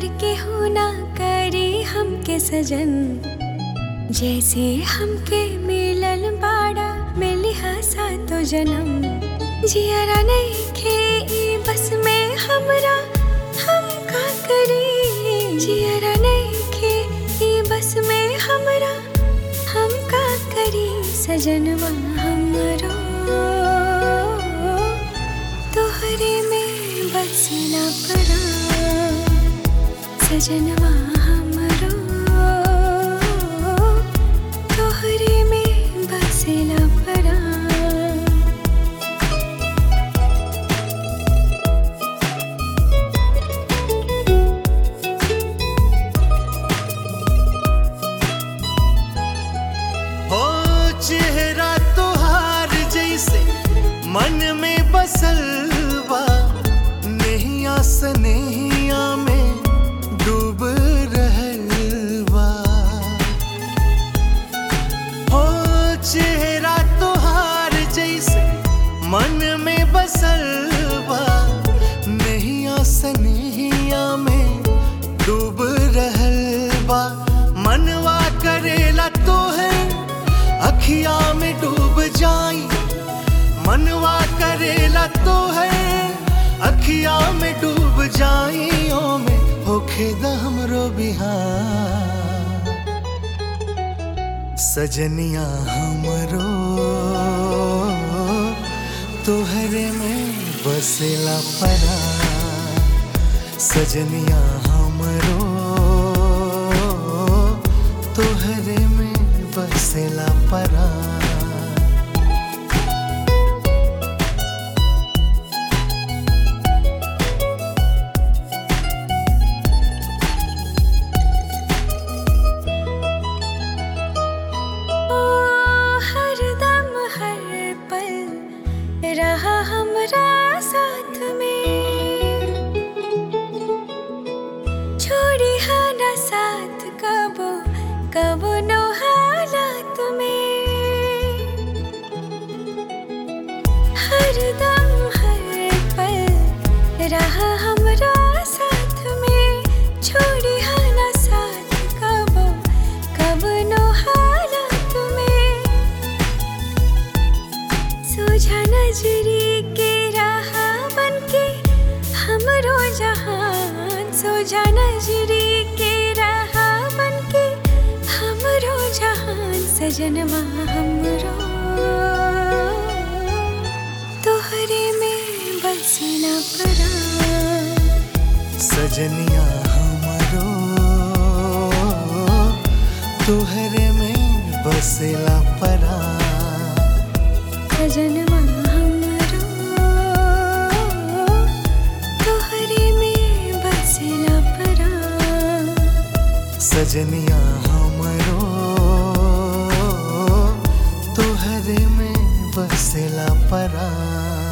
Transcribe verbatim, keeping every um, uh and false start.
प्यार के होना करे हमके सजन, जैसे हमके मिलल बाड़ा मिली हसा तो जन्म। जियरा नइखे ई बस में हमरा, हम का करी। जियरा नइखे ई बस में हमरा, हम का करी। सजनवा हमरो तोहरे में बसना पड़ा। सजनवा हमरो तोहरे में बसना पड़ा। हो चेहरा तोहार जैसे मन में बसल बा, नैया सनैया में डूब रहल बा। हो चेहरा तोहार जैसे मन में बसल बा, नैया सनैया में डूब रहल बा। मनवा करेला तो है अखिया में डूब जाई, मनवा करेला तो है अखिया में डूब जाई। ओ में होखे द हमरो बिहार। सजनिया हमरो तोहरे में बसेला पड़ा। सजनिया हमरो तोहरे में बसेला पड़ा। रहा हमरा साथ में, छोड़ी हा ना साथ कबो कबो नो हालात में। हर दम हर पल रहा हमरा साथ में, छोड़ी हा ना साथ कबो कबो नो हालात में। सोझा नजरी के रहा बनके हमरो जहान। सोझा नजरी के रहा बनके हमरो जहान। सजनवा हमरो तोहरे में बसना पड़ा। सजनिया हमरो तोहरे में बसेला पड़ा। सजनवा हमरो तोहरे में बसना पड़ा। सजनिया हमरो तोहरे में बसेला पड़ा।